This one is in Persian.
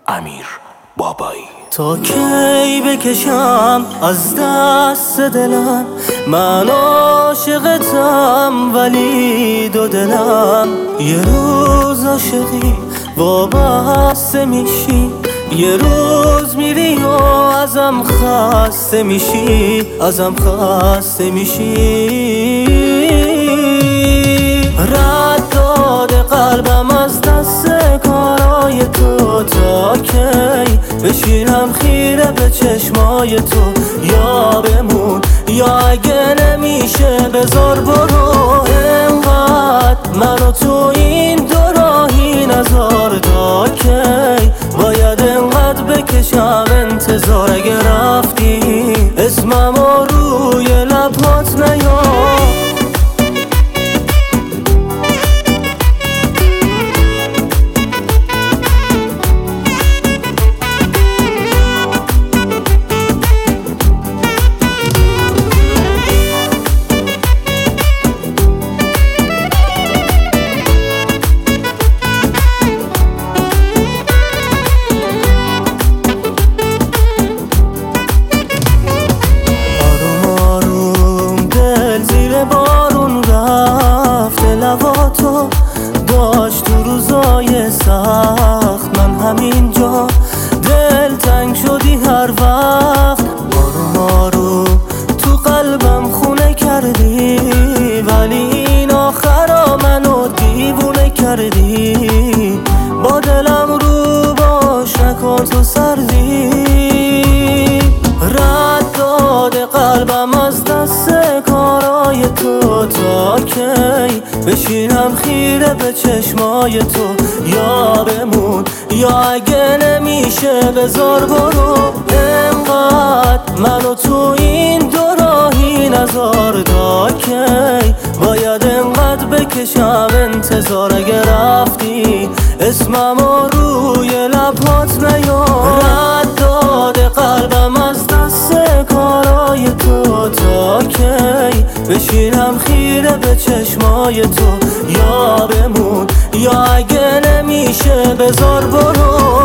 امیر بابایی. تا کی بکشم از دست دلم، من عاشقتم ولی دو دلم. یه روز عاشقی وابسته میشی، یه روز میری و ازم خسته میشی، ازم خسته میشی. رد داده قلبم از دست کارای تو، تا کی بشینم خیره به چشمای تو؟ یا بمون یا اگه نمیشه بذار برو. انقدر منو تو این دو راهی نذار، تا کی باید انقدر بکشم انتظار؟ اگه رفتی اسممو روی لبات نیار. تو داشت تو روزای سخت، من همینجا دل تنگ شدی هر وقت. آروم تو قلبم خونه کردی، ولی این آخرا منو دیوونه کردی. با دلم رو باش نکن تو سردی، رد داده قلبم از دست کارای تو. تا کی بشینم خیره به چشمای تو؟ یا بمون یا اگه نمیشه بذار برو. انقدر منو تو این دو راهی نذار، تا کی باید انقدر بکشم انتظار؟ اگه رفتی اسممو روی لبات نیار. رد داده قلبم از دست کارای تو، تا کی بشینم خیره به چشمای تو؟ یا بمون یا اگه نمیشه بذار برو.